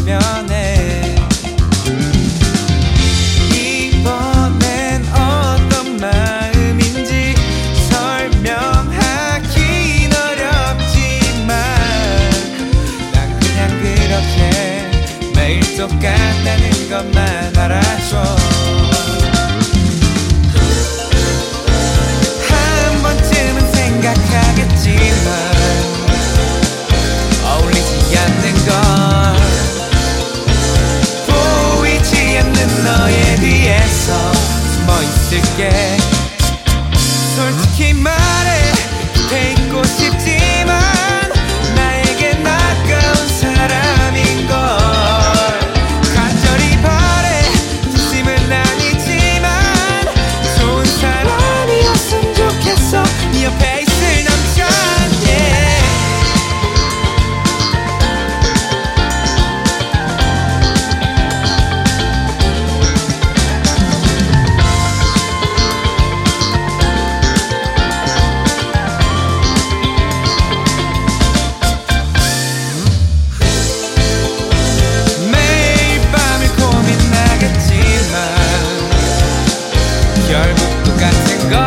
주변에. 이번엔 어떤 마음인지 설명하긴 어렵지만 난 그냥 그렇게 매일 똑같다는 것만 알아줘. 한 번쯤은 생각하겠지만 어울리지 않는 걸, 보이지 않는 너에 비해서 숨어 있을게. 솔직히 말해 곁에 있고 싶지만 나에게 나가운 사람인 걸. 간절히 바래 진심은 아니지만 좋은 사람이었으면 좋겠어. 네 옆에 있을 남자. 결국 똑같은 걸,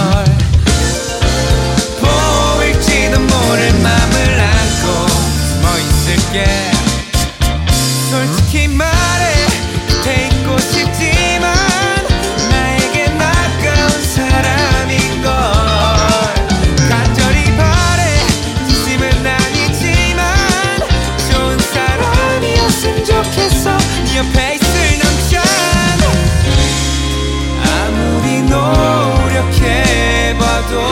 보일지도 모를 맘을 안고 숨어 있을게. 솔직히 말해 곁에 있고 싶지만 나에게 나가운 사람인 걸. 간절히 바래 진심은 아니지만 좋은 사람이었으면 좋겠어. 네 옆에 있을 남자. 아무리 노력해봐도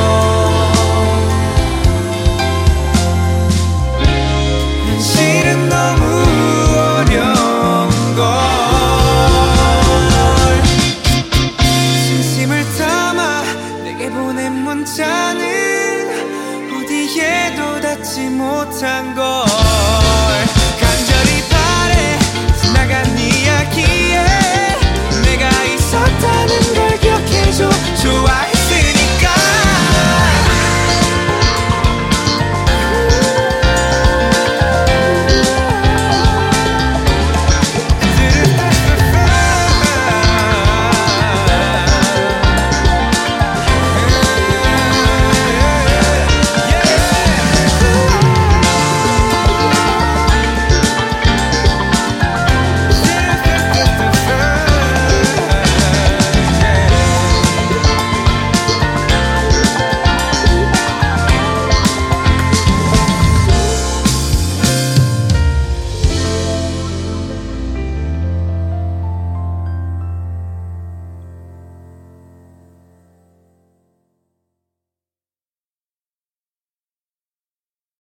현실은 너무 어려운 걸. 진심을 담아 내게 보낸 문자는 어디에도 닿지 못한 걸.